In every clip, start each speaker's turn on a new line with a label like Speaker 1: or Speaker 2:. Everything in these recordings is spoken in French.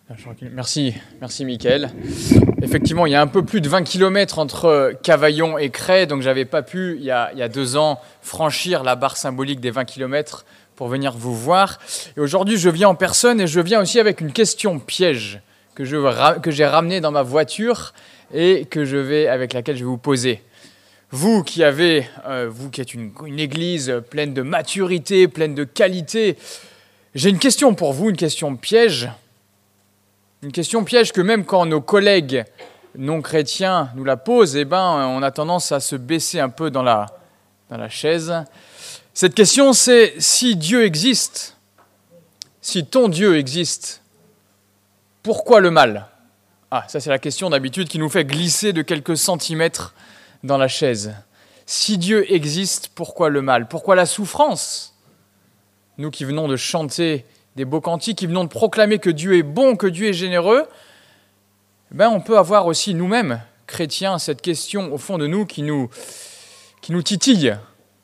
Speaker 1: Merci Mickaël. Effectivement, il y a un peu plus de 20 km entre Cavaillon et Crest, donc je n'avais pas pu, il y a 2 ans, franchir la barre symbolique des 20 km pour venir vous voir. Et aujourd'hui, je viens en personne et je viens aussi avec une question piège que j'ai ramenée dans ma voiture et avec laquelle je vais vous poser. Vous qui êtes une église pleine de maturité, pleine de qualité, j'ai une question pour vous, une question piège. Une question piège que même quand nos collègues non chrétiens nous la posent, on a tendance à se baisser un peu dans la chaise. Cette question, c'est si Dieu existe, si ton Dieu existe, pourquoi le mal ? Ça c'est la question d'habitude qui nous fait glisser de quelques centimètres dans la chaise. Si Dieu existe, pourquoi le mal ? Pourquoi la souffrance ? Nous qui venons de chanter des beaux cantiques, qui venons de proclamer que Dieu est bon, que Dieu est généreux, on peut avoir aussi nous-mêmes, chrétiens, cette question au fond de nous qui nous titille.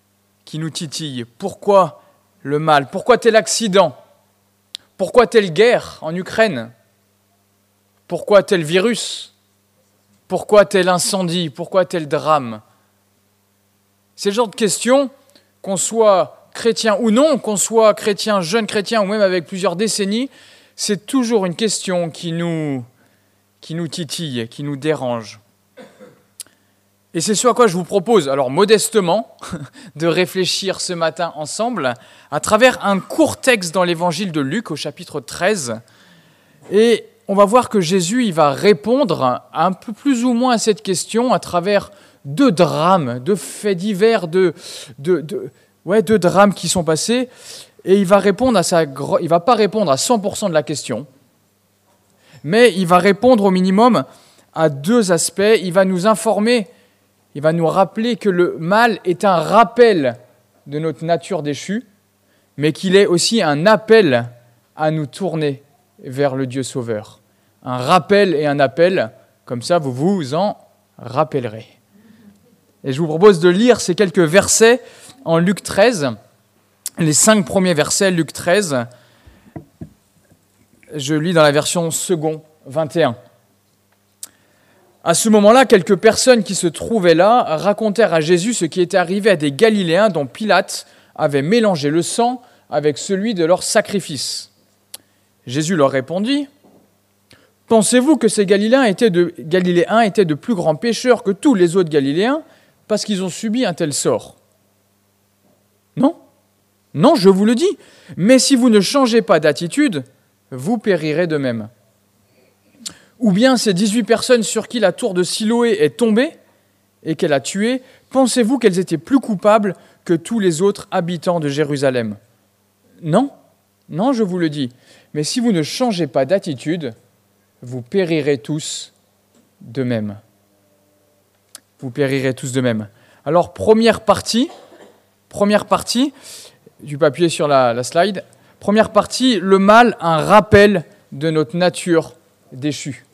Speaker 1: Pourquoi le mal ? Pourquoi tel accident ? Pourquoi telle guerre en Ukraine ? Pourquoi tel virus ? Pourquoi tel incendie ? Pourquoi tel drame ? C'est le genre de questions, qu'on soit chrétien ou non, qu'on soit chrétien, jeune chrétien ou même avec plusieurs décennies, c'est toujours une question qui nous titille, qui nous dérange. Et c'est ce à quoi je vous propose, alors modestement, de réfléchir ce matin ensemble à travers un court texte dans l'évangile de Luc au chapitre 13. Et on va voir que Jésus il va répondre un peu plus ou moins à cette question à travers 2 drames, 2 faits divers, deux drames qui sont passés, et il va pas répondre à 100% de la question, mais il va répondre au minimum à 2 aspects. Il va nous informer, il va nous rappeler que le mal est un rappel de notre nature déchue, mais qu'il est aussi un appel à nous tourner vers le Dieu Sauveur. Un rappel et un appel, comme ça vous vous en rappellerez. Et je vous propose de lire ces quelques versets en Luc 13, les 5 premiers versets, Luc 13, je lis dans la version second, 21. À ce moment-là, quelques personnes qui se trouvaient là racontèrent à Jésus ce qui était arrivé à des Galiléens dont Pilate avait mélangé le sang avec celui de leur sacrifice. Jésus leur répondit : « Pensez-vous que ces Galiléens étaient de plus grands pécheurs que tous les autres Galiléens parce qu'ils ont subi un tel sort ? Non, je vous le dis, mais si vous ne changez pas d'attitude, vous périrez de même. Ou bien ces 18 personnes sur qui la tour de Siloé est tombée et qu'elle a tué, pensez-vous qu'elles étaient plus coupables que tous les autres habitants de Jérusalem ? Non, je vous le dis, mais si vous ne changez pas d'attitude, vous périrez tous de même. Vous périrez tous de même. Alors, première partie, tu peux appuyer sur la slide. Première partie, le mal, un rappel de notre nature déchue.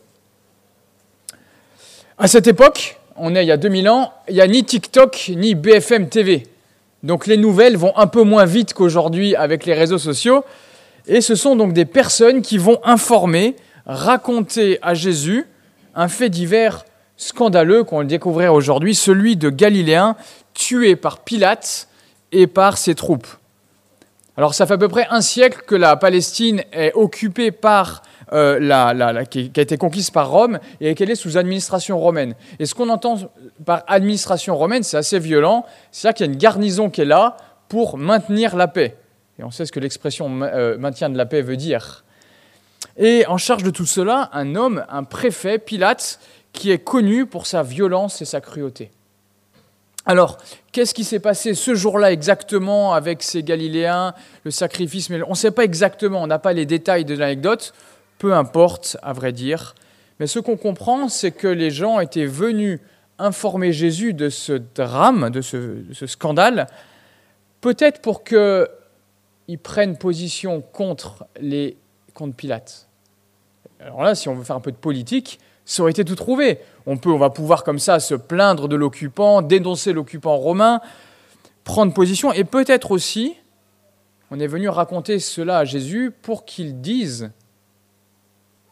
Speaker 1: À cette époque, on est il y a 2000 ans, il n'y a ni TikTok ni BFM TV. Donc les nouvelles vont un peu moins vite qu'aujourd'hui avec les réseaux sociaux. Et ce sont donc des personnes qui vont informer, raconter à Jésus un fait divers scandaleux qu'on le découvrirait aujourd'hui, celui de Galiléens tués par Pilate et par ses troupes. Alors ça fait à peu près 1 siècle que la Palestine est occupée par qui a été conquise par Rome et qu'elle est sous administration romaine. Et ce qu'on entend par administration romaine, c'est assez violent, c'est-à-dire qu'il y a une garnison qui est là pour maintenir la paix. Et on sait ce que l'expression maintien de la paix veut dire. Et en charge de tout cela, un homme, un préfet, Pilate, qui est connu pour sa violence et sa cruauté. Alors, qu'est-ce qui s'est passé ce jour-là exactement avec ces Galiléens, le sacrifice, mais on ne sait pas exactement, on n'a pas les détails de l'anecdote, peu importe, à vrai dire. Mais ce qu'on comprend, c'est que les gens étaient venus informer Jésus de ce drame, de ce scandale, peut-être pour qu'ils prennent position contre Pilate. Alors là, si on veut faire un peu de politique, ça aurait été tout trouvé. On va pouvoir comme ça se plaindre de l'occupant, dénoncer l'occupant romain, prendre position, et peut-être aussi, on est venu raconter cela à Jésus pour qu'il dise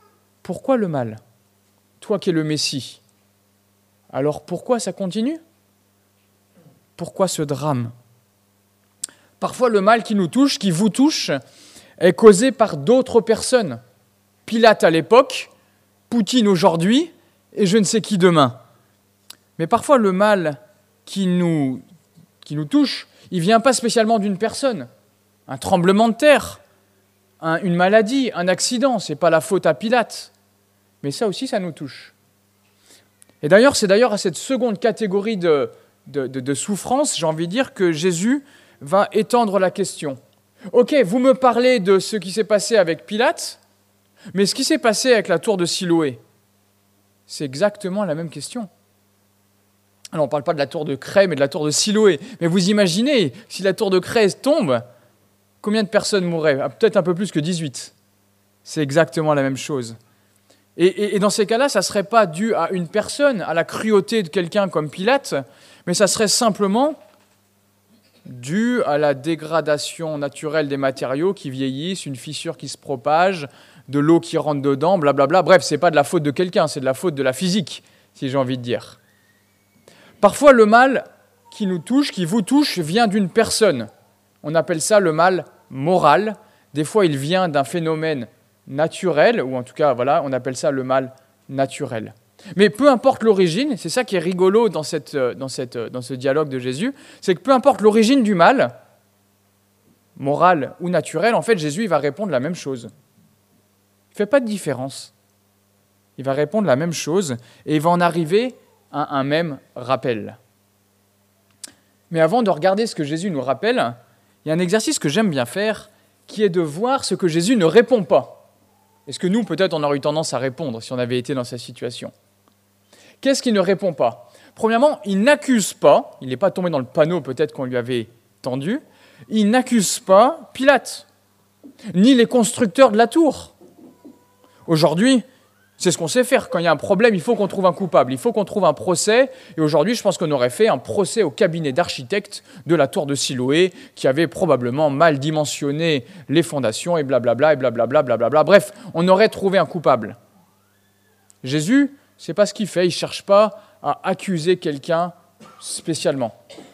Speaker 1: pourquoi le mal? Toi qui es le Messie. Alors pourquoi ça continue? Pourquoi ce drame? Parfois le mal qui nous touche, qui vous touche, est causé par d'autres personnes. Pilate à l'époque, Poutine aujourd'hui, et je ne sais qui demain. Mais parfois le mal qui nous touche, il ne vient pas spécialement d'une personne. Un tremblement de terre, une maladie, un accident, ce n'est pas la faute à Pilate. Mais ça aussi, ça nous touche. Et d'ailleurs, c'est à cette seconde catégorie de souffrance, j'ai envie de dire, que Jésus va étendre la question. Ok, vous me parlez de ce qui s'est passé avec Pilate, mais ce qui s'est passé avec la tour de Siloé, c'est exactement la même question. Alors, on ne parle pas de la tour de Craie, mais de la tour de Siloé. Mais vous imaginez, si la tour de Craie tombe, combien de personnes mourraient? Peut-être un peu plus que 18. C'est exactement la même chose. Et dans ces cas-là, ça ne serait pas dû à une personne, à la cruauté de quelqu'un comme Pilate, mais ça serait simplement dû à la dégradation naturelle des matériaux qui vieillissent, une fissure qui se propage, de l'eau qui rentre dedans, blablabla. Bref, ce n'est pas de la faute de quelqu'un, c'est de la faute de la physique, si j'ai envie de dire. Parfois, le mal qui nous touche, qui vous touche, vient d'une personne. On appelle ça le mal moral. Des fois, il vient d'un phénomène naturel, ou en tout cas, voilà, on appelle ça le mal naturel. Mais peu importe l'origine, c'est ça qui est rigolo dans ce dialogue de Jésus, c'est que peu importe l'origine du mal, moral ou naturel, en fait, Jésus il va répondre la même chose. Il ne fait pas de différence. Il va répondre la même chose et il va en arriver à un même rappel. Mais avant de regarder ce que Jésus nous rappelle, il y a un exercice que j'aime bien faire, qui est de voir ce que Jésus ne répond pas. Est-ce que nous, peut-être, on aurait eu tendance à répondre si on avait été dans cette situation? Qu'est-ce qu'il ne répond pas? Premièrement, il n'accuse pas, il n'est pas tombé dans le panneau peut-être qu'on lui avait tendu, il n'accuse pas Pilate, ni les constructeurs de la tour. Aujourd'hui, c'est ce qu'on sait faire. Quand il y a un problème, il faut qu'on trouve un coupable, il faut qu'on trouve un procès. Et aujourd'hui, je pense qu'on aurait fait un procès au cabinet d'architectes de la tour de Siloé, qui avait probablement mal dimensionné les fondations, et blablabla, et blablabla, blablabla. Bref, on aurait trouvé un coupable. Jésus, c'est pas ce qu'il fait, il ne cherche pas à accuser quelqu'un spécialement.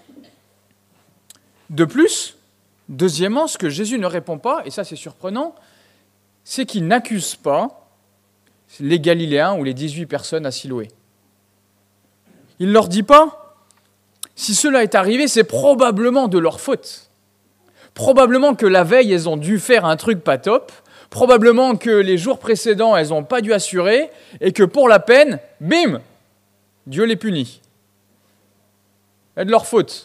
Speaker 1: De plus, deuxièmement, ce que Jésus ne répond pas, et ça c'est surprenant, c'est qu'il n'accuse pas les Galiléens ou les 18 personnes à Siloé. Il ne leur dit pas, si cela est arrivé, c'est probablement de leur faute. Probablement que la veille, elles ont dû faire un truc pas top, probablement que les jours précédents, elles n'ont pas dû assurer, et que pour la peine, bim, Dieu les punit. C'est de leur faute.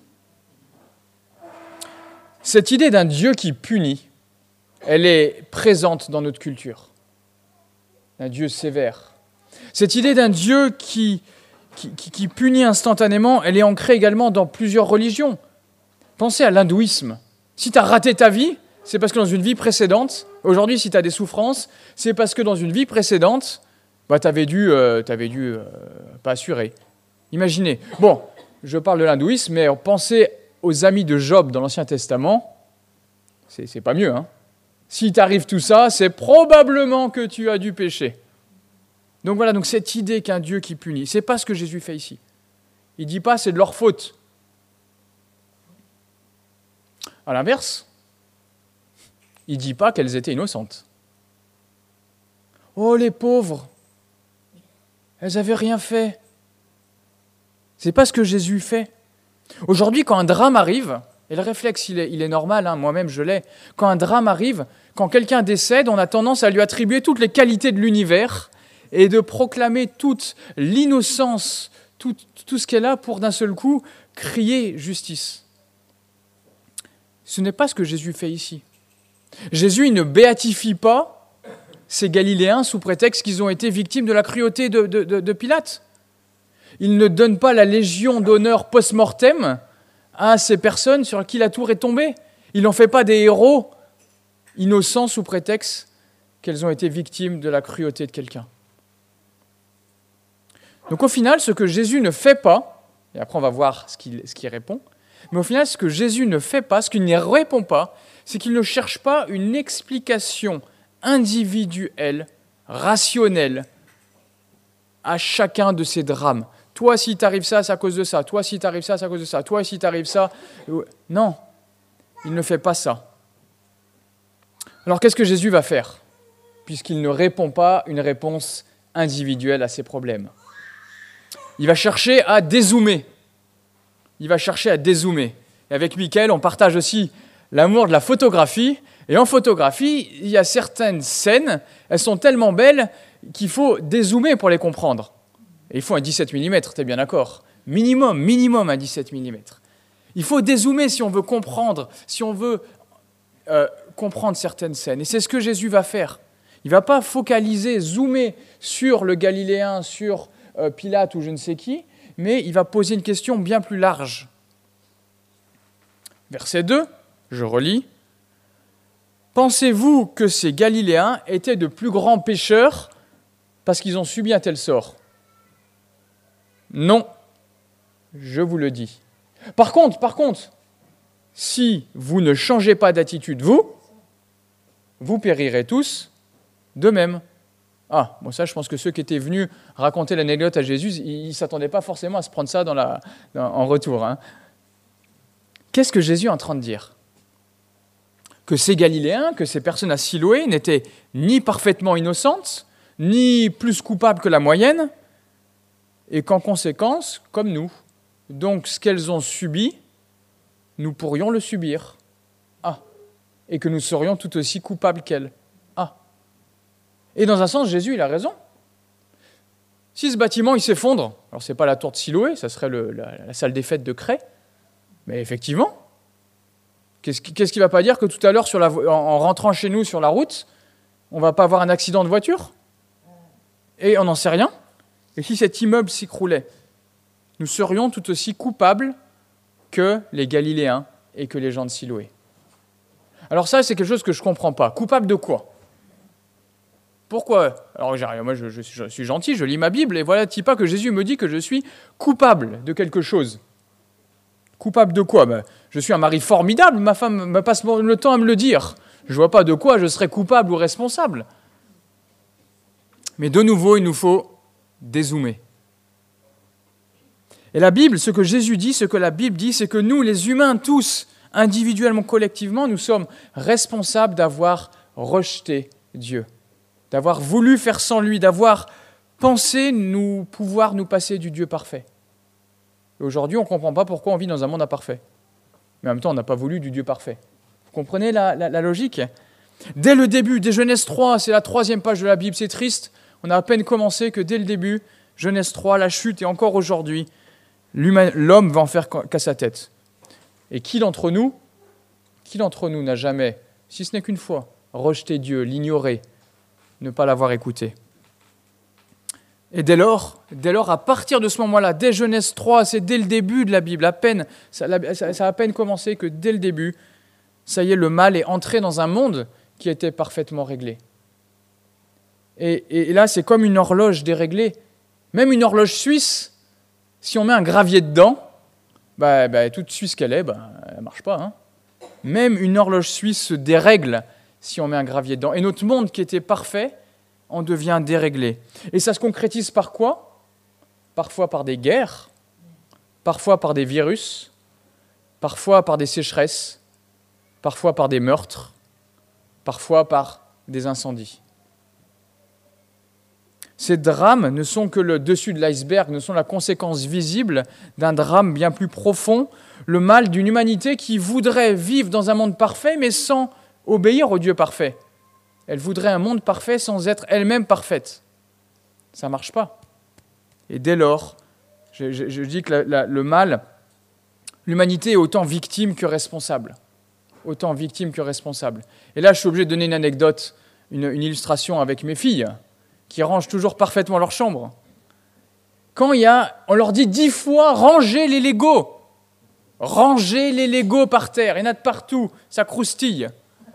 Speaker 1: Cette idée d'un Dieu qui punit, elle est présente dans notre culture. Un Dieu sévère. Cette idée d'un Dieu qui punit instantanément, elle est ancrée également dans plusieurs religions. Pensez à l'hindouisme. Si tu as raté ta vie, c'est parce que dans une vie précédente, aujourd'hui si tu as des souffrances, c'est parce que dans une vie précédente, tu avais dû pas assurer. Imaginez. Bon, je parle de l'hindouisme, mais pensez aux amis de Job dans l'Ancien Testament, c'est pas mieux, hein. Si t'arrive tout ça, c'est probablement que tu as dû pécher. Donc voilà, donc cette idée qu'un Dieu qui punit, c'est pas ce que Jésus fait ici. Il dit pas c'est de leur faute. À l'inverse, il dit pas qu'elles étaient innocentes. Oh les pauvres, elles avaient rien fait. C'est pas ce que Jésus fait. Aujourd'hui, quand un drame arrive, et le réflexe, il est normal, hein, moi-même je l'ai, quand un drame arrive, quand quelqu'un décède, on a tendance à lui attribuer toutes les qualités de l'univers et de proclamer toute l'innocence, tout ce qu'elle a pour d'un seul coup crier justice. Ce n'est pas ce que Jésus fait ici. Jésus il ne béatifie pas ces Galiléens sous prétexte qu'ils ont été victimes de la cruauté de Pilate. Il ne donne pas la légion d'honneur post-mortem à ces personnes sur qui la tour est tombée. Il n'en fait pas des héros innocents sous prétexte qu'elles ont été victimes de la cruauté de quelqu'un. Donc au final, ce que Jésus ne fait pas, et après on va voir ce qu'il répond, mais au final, ce que Jésus ne fait pas, ce qu'il ne répond pas, c'est qu'il ne cherche pas une explication individuelle, rationnelle à chacun de ces drames. Toi, si t'arrive ça, c'est à cause de ça. Toi, si t'arrive ça, c'est à cause de ça. Toi, si t'arrive ça... Non, il ne fait pas ça. Alors, qu'est-ce que Jésus va faire ? Puisqu'il ne répond pas une réponse individuelle à ses problèmes. Il va chercher à dézoomer. Et avec Mickaël, on partage aussi l'amour de la photographie. Et en photographie, il y a certaines scènes, elles sont tellement belles qu'il faut dézoomer pour les comprendre. Et il faut un 17 mm, t'es bien d'accord ? Minimum un 17 mm. Il faut dézoomer si on veut comprendre, comprendre certaines scènes. Et c'est ce que Jésus va faire. Il ne va pas focaliser, zoomer sur le Galiléen, sur Pilate ou je ne sais qui, mais il va poser une question bien plus large. Verset 2, je relis. « Pensez-vous que ces Galiléens étaient de plus grands pécheurs parce qu'ils ont subi un tel sort ? Non, je vous le dis. Par contre, si vous ne changez pas d'attitude, vous périrez tous de même. » Ah, bon ça, je pense que ceux qui étaient venus raconter l'anecdote à Jésus, ils ne s'attendaient pas forcément à se prendre ça en retour. Hein. Qu'est-ce que Jésus est en train de dire ? Que ces Galiléens, que ces personnes à Siloé n'étaient ni parfaitement innocentes, ni plus coupables que la moyenne, et qu'en conséquence, comme nous. Donc, ce qu'elles ont subi, nous pourrions le subir. Ah, et que nous serions tout aussi coupables qu'elles. Ah. Et dans un sens, Jésus, il a raison. Si ce bâtiment, il s'effondre, alors ce n'est pas la tour de Siloé, ça serait la salle des fêtes de Cray, mais effectivement, qu'est-ce qui ne va pas dire que tout à l'heure, en rentrant chez nous sur la route, on ne va pas avoir un accident de voiture ? Et on n'en sait rien. Et si cet immeuble s'écroulait, nous serions tout aussi coupables que les Galiléens et que les gens de Siloé. Alors ça, c'est quelque chose que je ne comprends pas. Coupable de quoi ? Pourquoi ? Alors moi, je suis gentil, je lis ma Bible, et voilà, pas que Jésus me dit que je suis coupable de quelque chose. Coupable de quoi ? Je suis un mari formidable, ma femme me passe le temps à me le dire. Je ne vois pas de quoi je serais coupable ou responsable. Mais de nouveau, il nous faut dézoomer. Et la Bible, ce que Jésus dit, ce que la Bible dit, c'est que nous, les humains, tous, individuellement, collectivement, nous sommes responsables d'avoir rejeté Dieu, d'avoir voulu faire sans lui, d'avoir pensé pouvoir nous passer du Dieu parfait. Et aujourd'hui, on ne comprend pas pourquoi on vit dans un monde imparfait. Mais en même temps, on n'a pas voulu du Dieu parfait. Vous comprenez la logique ? Dès le début, dès Genèse 3, c'est la 3e page de la Bible, c'est triste. On a à peine commencé que dès le début, Genèse 3, la chute, et encore aujourd'hui, l'homme va en faire qu'à sa tête. Et qui d'entre nous n'a jamais, si ce n'est qu'une fois, rejeté Dieu, l'ignoré, ne pas l'avoir écouté ? Et dès lors, à partir de ce moment-là, dès Genèse 3, c'est dès le début de la Bible, ça a à peine commencé que dès le début, ça y est, le mal est entré dans un monde qui était parfaitement réglé. Et là, c'est comme une horloge déréglée. Même une horloge suisse, si on met un gravier dedans, toute suisse qu'elle est, elle ne marche pas. Hein. Même une horloge suisse se dérègle si on met un gravier dedans. Et notre monde qui était parfait, on devient déréglé. Et ça se concrétise par quoi ? Parfois par des guerres, parfois par des virus, parfois par des sécheresses, parfois par des meurtres, parfois par des incendies. Ces drames ne sont que le dessus de l'iceberg, ne sont la conséquence visible d'un drame bien plus profond, le mal d'une humanité qui voudrait vivre dans un monde parfait, mais sans obéir au Dieu parfait. Elle voudrait un monde parfait sans être elle-même parfaite. Ça ne marche pas. Et dès lors, je dis que le mal, l'humanité est autant victime que responsable. Autant victime que responsable. Et là, je suis obligé de donner une anecdote, une illustration avec mes filles, qui rangent toujours parfaitement leur chambre. Quand on leur dit 10 fois, rangez les Legos. Rangez les Legos par terre, il y en a de partout, ça croustille.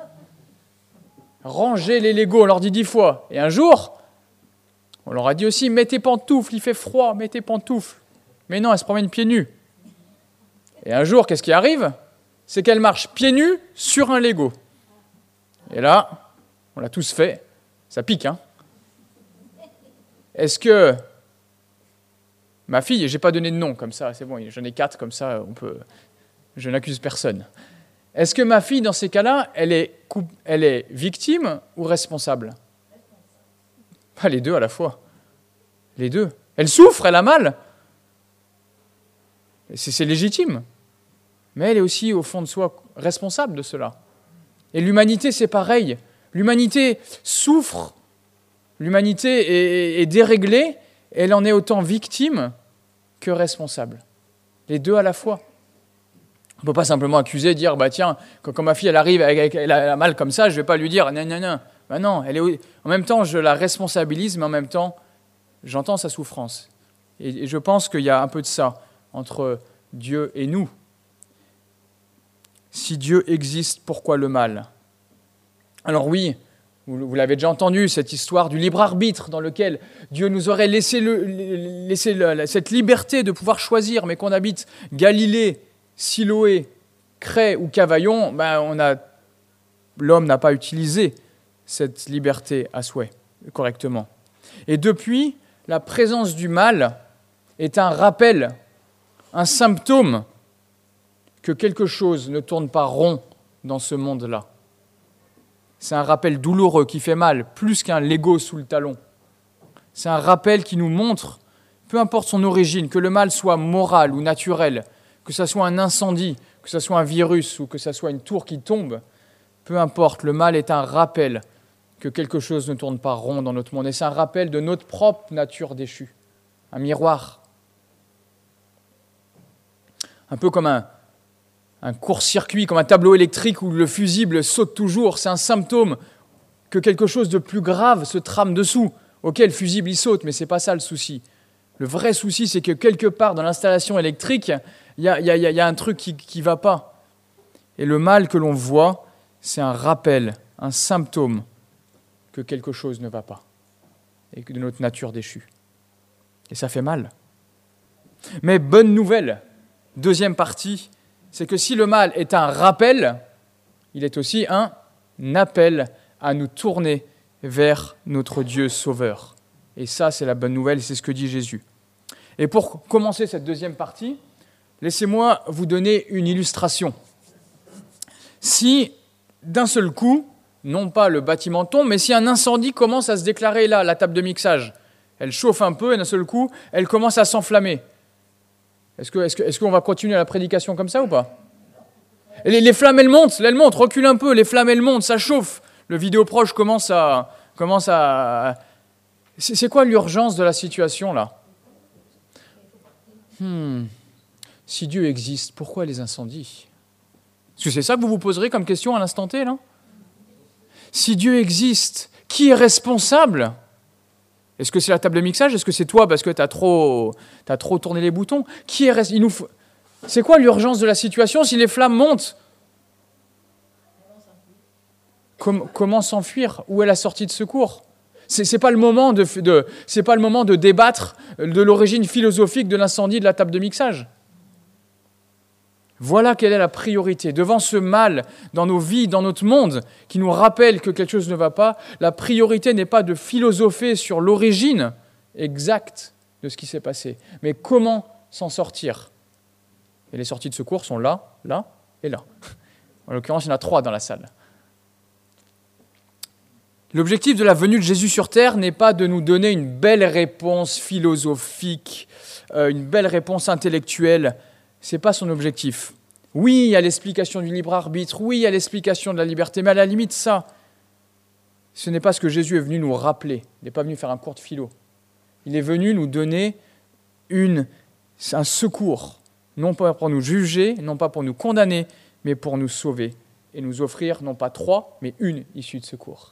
Speaker 1: Rangez les Legos, on leur dit 10 fois. Et un jour, on leur a dit aussi, mets tes pantoufles, il fait froid, mets tes pantoufles. Mais non, elles se promènent pieds nus. Et un jour, qu'est-ce qui arrive ? C'est qu'elles marchent pieds nus sur un Lego. Et là, on l'a tous fait, ça pique, hein ? est-ce que ma fille, et je n'ai pas donné de nom comme ça, c'est bon, j'en ai 4 comme ça, je n'accuse personne. Est-ce que ma fille, dans ces cas-là, elle est victime ou responsable? Pas les deux à la fois. Les deux. Elle souffre, elle a mal. C'est légitime. Mais elle est aussi, au fond de soi, responsable de cela. Et l'humanité, c'est pareil. L'humanité souffre, l'humanité est déréglée, et elle en est autant victime que responsable. Les deux à la fois. On ne peut pas simplement accuser, dire, tiens, quand ma fille elle arrive, elle a mal comme ça, je ne vais pas lui dire, non. Non, en même temps, je la responsabilise, mais en même temps, j'entends sa souffrance. Et je pense qu'il y a un peu de ça entre Dieu et nous. Si Dieu existe, pourquoi le mal? Alors oui, vous l'avez déjà entendu, cette histoire du libre arbitre dans lequel Dieu nous aurait laissé cette liberté de pouvoir choisir, mais qu'on habite Galilée, Siloé, Cré ou Cavaillon, l'homme n'a pas utilisé cette liberté à souhait, correctement. Et depuis, la présence du mal est un rappel, un symptôme que quelque chose ne tourne pas rond dans ce monde-là. C'est un rappel douloureux qui fait mal, plus qu'un Lego sous le talon. C'est un rappel qui nous montre, peu importe son origine, que le mal soit moral ou naturel, que ce soit un incendie, que ce soit un virus ou que ce soit une tour qui tombe, peu importe, le mal est un rappel que quelque chose ne tourne pas rond dans notre monde. Et c'est un rappel de notre propre nature déchue, un miroir. Un peu comme un court-circuit, comme un tableau électrique où le fusible saute toujours. C'est un symptôme que quelque chose de plus grave se trame dessous. Ok, le fusible, il saute, mais ce n'est pas ça le souci. Le vrai souci, c'est que quelque part dans l'installation électrique, il y a un truc qui ne va pas. Et le mal que l'on voit, c'est un rappel, un symptôme que quelque chose ne va pas et de notre nature déchue. Et ça fait mal. Mais bonne nouvelle, deuxième partie, c'est que si le mal est un rappel, il est aussi un appel à nous tourner vers notre Dieu sauveur. Et ça, c'est la bonne nouvelle, c'est ce que dit Jésus. Et pour commencer cette deuxième partie, laissez-moi vous donner une illustration. Si, d'un seul coup, non pas le bâtiment tombe, mais si un incendie commence à se déclarer là, la table de mixage, elle chauffe un peu et d'un seul coup, elle commence à s'enflammer. Est-ce qu'on va continuer la prédication comme ça ou pas? Et les flammes, elles montent, recule un peu, les flammes, elles montent, ça chauffe. Le vidéoproche commence à... C'est quoi l'urgence de la situation là? Si Dieu existe, pourquoi les incendies? Est-ce que c'est ça que vous vous poserez comme question à l'instant T, là? Si Dieu existe, qui est responsable? Est-ce que c'est la table de mixage? Est-ce que c'est toi parce que tu as trop tourné les boutons? C'est quoi l'urgence de la situation si les flammes montent? Comment s'enfuir? Où est la sortie de secours? C'est pas le moment de débattre de l'origine philosophique de l'incendie de la table de mixage. Voilà quelle est la priorité. Devant ce mal dans nos vies, dans notre monde, qui nous rappelle que quelque chose ne va pas, la priorité n'est pas de philosopher sur l'origine exacte de ce qui s'est passé, mais comment s'en sortir. Et les sorties de secours sont là, là et là. En l'occurrence, il y en a 3 dans la salle. L'objectif de la venue de Jésus sur terre n'est pas de nous donner une belle réponse philosophique, une belle réponse intellectuelle. Ce n'est pas son objectif. Oui, il y a l'explication du libre arbitre, oui, il y a l'explication de la liberté, mais à la limite, ça, ce n'est pas ce que Jésus est venu nous rappeler. Il n'est pas venu faire un cours de philo. Il est venu nous donner un secours, non pas pour nous juger, non pas pour nous condamner, mais pour nous sauver et nous offrir non pas 3, mais une issue de secours.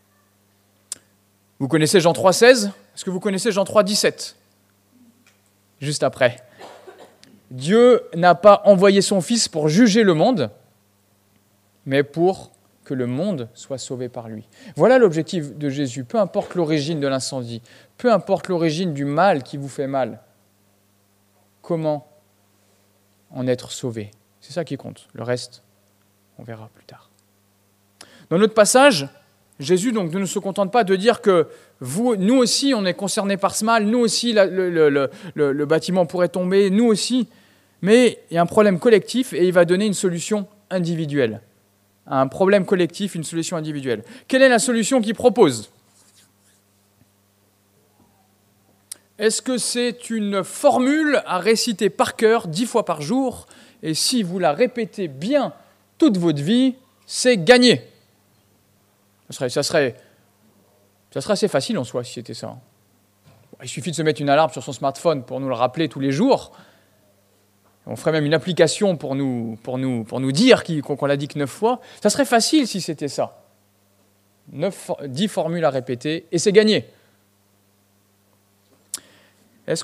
Speaker 1: Vous connaissez Jean 3,16 ? Est-ce que vous connaissez Jean 3,17 ? Juste après. Dieu n'a pas envoyé son Fils pour juger le monde, mais pour que le monde soit sauvé par lui. Voilà l'objectif de Jésus. Peu importe l'origine de l'incendie, peu importe l'origine du mal qui vous fait mal, comment en être sauvé. C'est ça qui compte. Le reste, on verra plus tard. Dans notre passage, Jésus donc, ne se contente pas de dire que nous aussi, on est concernés par ce mal, nous aussi, le bâtiment pourrait tomber, nous aussi. Mais il y a un problème collectif et il va donner une solution individuelle. À un problème collectif, une solution individuelle. Quelle est la solution qu'il propose ? Est-ce que c'est une formule à réciter par cœur 10 fois par jour ? Et si vous la répétez bien toute votre vie, c'est gagné. Ça serait assez facile en soi si c'était ça. Il suffit de se mettre une alarme sur son smartphone pour nous le rappeler tous les jours. On ferait même une application pour nous dire qu'on l'a dit que 9 fois. Ça serait facile si c'était ça. 10 formules à répéter et c'est gagné. Est-ce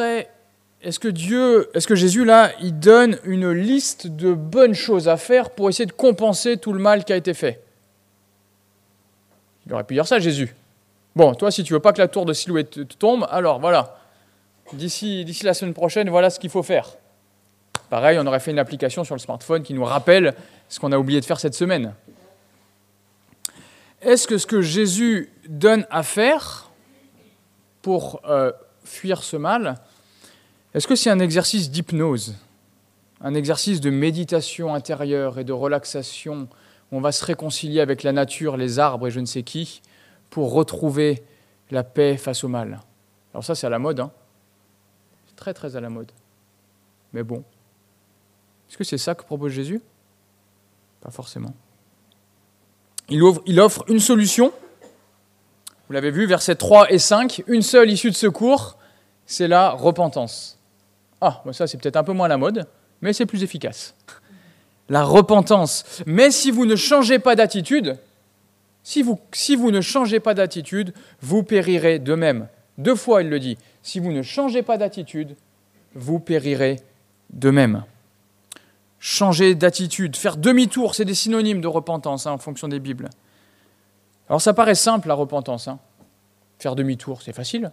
Speaker 1: que Jésus, là, il donne une liste de bonnes choses à faire pour essayer de compenser tout le mal qui a été fait ? Il aurait pu dire ça, Jésus. Bon, toi, si tu veux pas que la tour de Siloué te tombe, alors voilà, d'ici la semaine prochaine, voilà ce qu'il faut faire. Pareil, on aurait fait une application sur le smartphone qui nous rappelle ce qu'on a oublié de faire cette semaine. Est-ce que ce que Jésus donne à faire pour fuir ce mal, est-ce que c'est un exercice d'hypnose, un exercice de méditation intérieure et de relaxation où on va se réconcilier avec la nature, les arbres et je ne sais qui, pour retrouver la paix face au mal? Alors ça, c'est à la mode, hein. C'est très très à la mode. Mais bon, est-ce que c'est ça que propose Jésus? Pas forcément. Il offre une solution. Vous l'avez vu, versets 3 et 5, une seule issue de secours, c'est la repentance. Ah, bon, ça c'est peut-être un peu moins à la mode, mais c'est plus efficace. La repentance. Mais si vous ne changez pas d'attitude, si vous ne changez pas d'attitude, vous périrez de même. 2 fois il le dit. Si vous ne changez pas d'attitude, vous périrez de même. Changer d'attitude, faire demi-tour, c'est des synonymes de repentance en fonction des Bibles. Alors ça paraît simple la repentance. Faire demi-tour, c'est facile.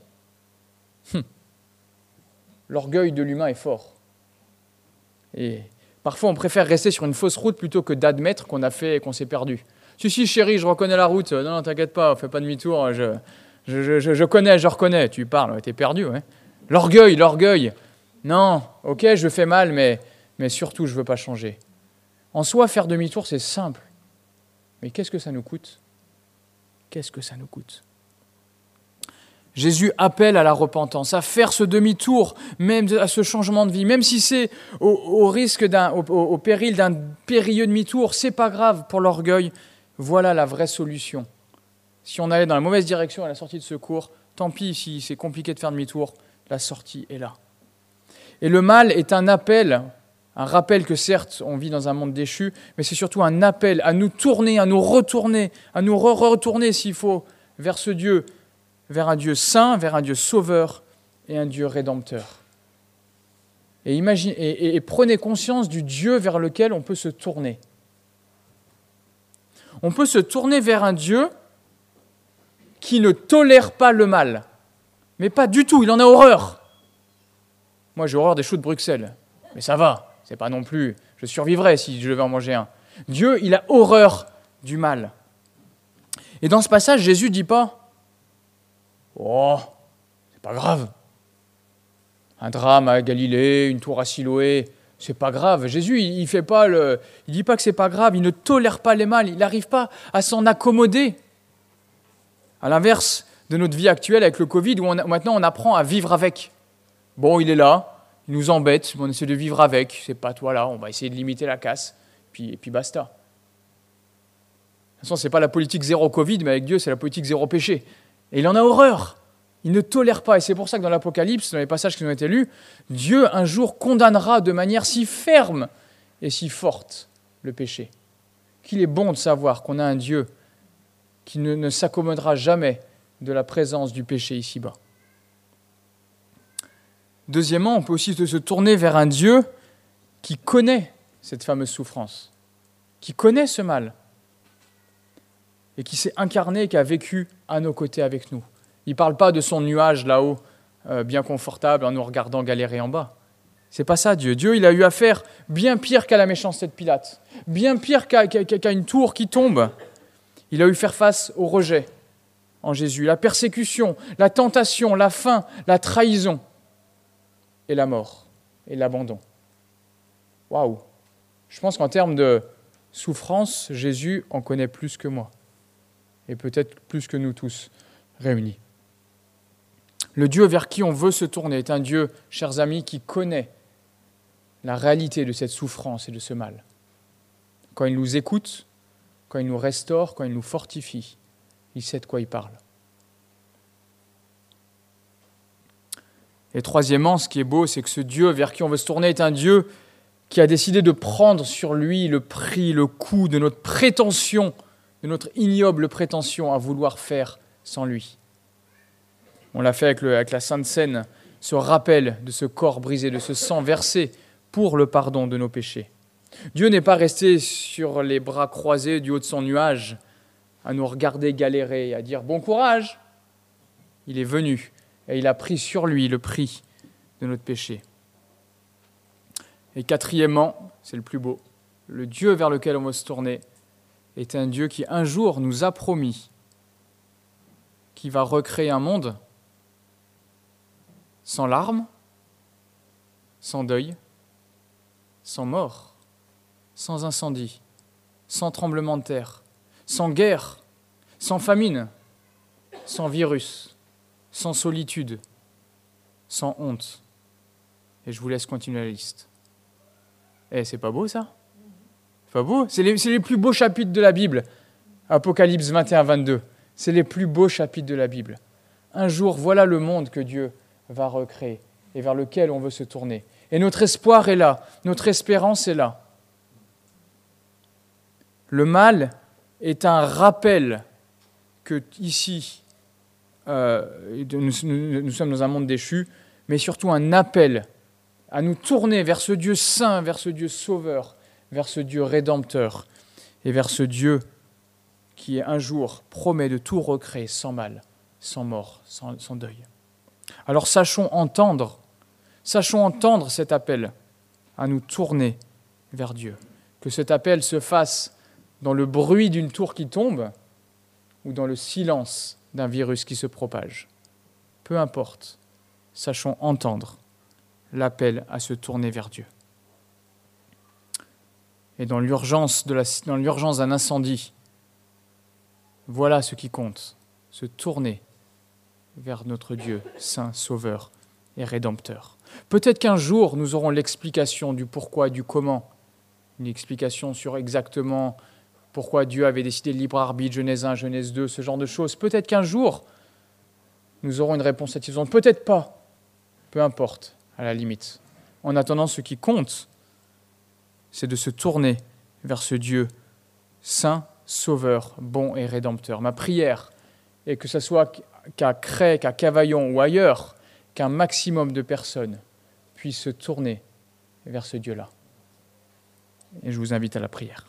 Speaker 1: L'orgueil de l'humain est fort. Et parfois on préfère rester sur une fausse route plutôt que d'admettre qu'on a fait et qu'on s'est perdu. Si chérie, je reconnais la route. Non, t'inquiète pas, fais pas demi-tour. Je connais, je reconnais. Tu parles, t'es perdu. Ouais. L'orgueil. Non, ok, je fais mal, mais surtout, je ne veux pas changer. En soi, faire demi-tour, c'est simple. Mais qu'est-ce que ça nous coûte ? Qu'est-ce que ça nous coûte ? Jésus appelle à la repentance, à faire ce demi-tour, même à ce changement de vie, même si c'est au péril d'un périlleux demi-tour, c'est pas grave pour l'orgueil. Voilà la vraie solution. Si on allait dans la mauvaise direction à la sortie de secours, tant pis si c'est compliqué de faire demi-tour, la sortie est là. Et le mal est un appel, un rappel que certes on vit dans un monde déchu, mais c'est surtout un appel à nous tourner, à nous retourner, à nous retourner s'il faut vers ce Dieu, vers un Dieu saint, vers un Dieu sauveur et un Dieu rédempteur. Et prenez conscience du Dieu vers lequel on peut se tourner. On peut se tourner vers un Dieu qui ne tolère pas le mal, mais pas du tout, il en a horreur. Moi, j'ai horreur des choux de Bruxelles, mais ça va, c'est pas non plus, je survivrai si je devais en manger un. Dieu, il a horreur du mal. Et dans ce passage, Jésus ne dit pas « Oh, c'est pas grave. Un drame à Galilée, une tour à Siloé, c'est pas grave. » Jésus, il dit pas que c'est pas grave, il ne tolère pas les mal, il n'arrive pas à s'en accommoder. À l'inverse de notre vie actuelle avec le Covid, où maintenant on apprend à vivre avec. Bon, il est là, il nous embête, on essaie de vivre avec, c'est pas toi là, on va essayer de limiter la casse, et puis basta. De toute façon, c'est pas la politique zéro Covid, mais avec Dieu, c'est la politique zéro péché. Et il en a horreur, il ne tolère pas, et c'est pour ça que dans l'Apocalypse, dans les passages qui nous ont été lus, Dieu un jour condamnera de manière si ferme et si forte le péché, qu'il est bon de savoir qu'on a un Dieu qui ne s'accommodera jamais de la présence du péché ici-bas. Deuxièmement, on peut aussi se tourner vers un Dieu qui connaît cette fameuse souffrance, qui connaît ce mal, et qui s'est incarné et qui a vécu à nos côtés avec nous. Il ne parle pas de son nuage là-haut, bien confortable, en nous regardant galérer en bas. C'est pas ça, Dieu. Dieu, il a eu affaire bien pire qu'à la méchanceté de Pilate, bien pire qu'à une tour qui tombe. Il a eu faire face au rejet en Jésus, la persécution, la tentation, la faim, la trahison et la mort et l'abandon. Waouh! Je pense qu'en termes de souffrance, Jésus en connaît plus que moi et peut-être plus que nous tous réunis. Le Dieu vers qui on veut se tourner est un Dieu, chers amis, qui connaît la réalité de cette souffrance et de ce mal. Quand il nous écoute, quand il nous restaure, quand il nous fortifie, il sait de quoi il parle. Et troisièmement, ce qui est beau, c'est que ce Dieu vers qui on veut se tourner est un Dieu qui a décidé de prendre sur lui le prix, le coût de notre prétention, de notre ignoble prétention à vouloir faire sans lui. On l'a fait avec la Sainte Seine, ce rappel de ce corps brisé, de ce sang versé pour le pardon de nos péchés. Dieu n'est pas resté sur les bras croisés du haut de son nuage à nous regarder galérer et à dire « bon courage ». Il est venu et il a pris sur lui le prix de notre péché. Et quatrièmement, c'est le plus beau, le Dieu vers lequel on va se tourner est un Dieu qui un jour nous a promis qu'il va recréer un monde sans larmes, sans deuil, sans mort, sans incendie, sans tremblement de terre, sans guerre, sans famine, sans virus, sans solitude, sans honte. Et je vous laisse continuer la liste. C'est pas beau ça? C'est pas beau? C'est les plus beaux chapitres de la Bible. Apocalypse 21-22. C'est les plus beaux chapitres de la Bible. Un jour, voilà le monde que Dieu va recréer et vers lequel on veut se tourner. Et notre espoir est là, notre espérance est là. Le mal est un rappel que ici, nous sommes dans un monde déchu, mais surtout un appel à nous tourner vers ce Dieu saint, vers ce Dieu sauveur, vers ce Dieu rédempteur et vers ce Dieu qui un jour promet de tout recréer sans mal, sans mort, sans deuil. Alors sachons entendre cet appel à nous tourner vers Dieu. Que cet appel se fasse dans le bruit d'une tour qui tombe ou dans le silence d'un virus qui se propage. Peu importe, sachons entendre l'appel à se tourner vers Dieu. Et dans l'urgence d'un incendie, voilà ce qui compte, se tourner vers notre Dieu, saint, sauveur et rédempteur. Peut-être qu'un jour, nous aurons l'explication du pourquoi, du comment, une explication sur exactement pourquoi Dieu avait décidé le libre arbitre, Genèse 1, Genèse 2, ce genre de choses. Peut-être qu'un jour, nous aurons une réponse satisfaisante. Peut-être pas. Peu importe, à la limite. En attendant, ce qui compte, c'est de se tourner vers ce Dieu saint, sauveur, bon et rédempteur. Ma prière est que ce soit qu'à Cray, qu'à Cavaillon ou ailleurs, qu'un maximum de personnes puissent se tourner vers ce Dieu-là. Et je vous invite à la prière.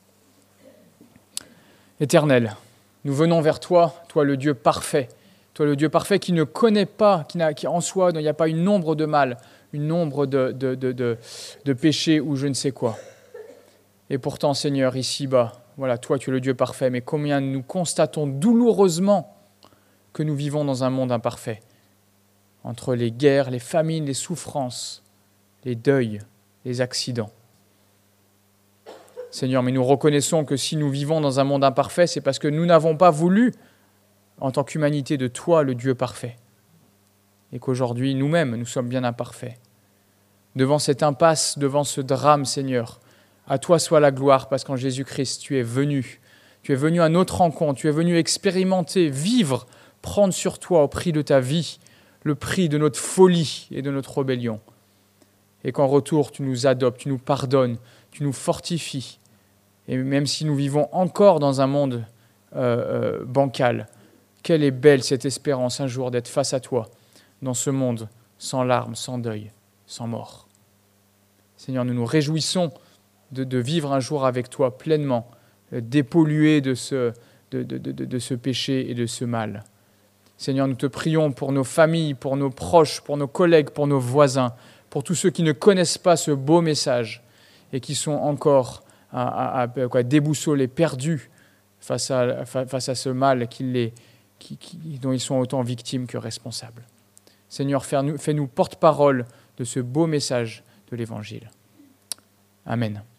Speaker 1: Éternel, nous venons vers toi, toi le Dieu parfait, toi le Dieu parfait qui ne connaît pas, qui en soi, il n'y a pas une ombre de mal, une ombre de péché ou je ne sais quoi. Et pourtant, Seigneur, ici-bas, voilà, toi tu es le Dieu parfait, mais combien nous constatons douloureusement que nous vivons dans un monde imparfait, entre les guerres, les famines, les souffrances, les deuils, les accidents. Seigneur, mais nous reconnaissons que si nous vivons dans un monde imparfait, c'est parce que nous n'avons pas voulu, en tant qu'humanité, de toi, le Dieu parfait. Et qu'aujourd'hui, nous-mêmes, nous sommes bien imparfaits. Devant cette impasse, devant ce drame, Seigneur, à toi soit la gloire, parce qu'en Jésus-Christ, tu es venu à notre rencontre, tu es venu expérimenter, vivre, prendre sur toi au prix de ta vie, le prix de notre folie et de notre rébellion. Et qu'en retour, tu nous adoptes, tu nous pardonnes, tu nous fortifies. Et même si nous vivons encore dans un monde bancal, quelle est belle cette espérance un jour d'être face à toi, dans ce monde sans larmes, sans deuil, sans mort. Seigneur, nous nous réjouissons de vivre un jour avec toi pleinement, dépollué de ce péché et de ce mal. Seigneur, nous te prions pour nos familles, pour nos proches, pour nos collègues, pour nos voisins, pour tous ceux qui ne connaissent pas ce beau message et qui sont encore déboussolés, perdus face à ce mal qui dont ils sont autant victimes que responsables. Seigneur, fais-nous porte-parole de ce beau message de l'Évangile. Amen.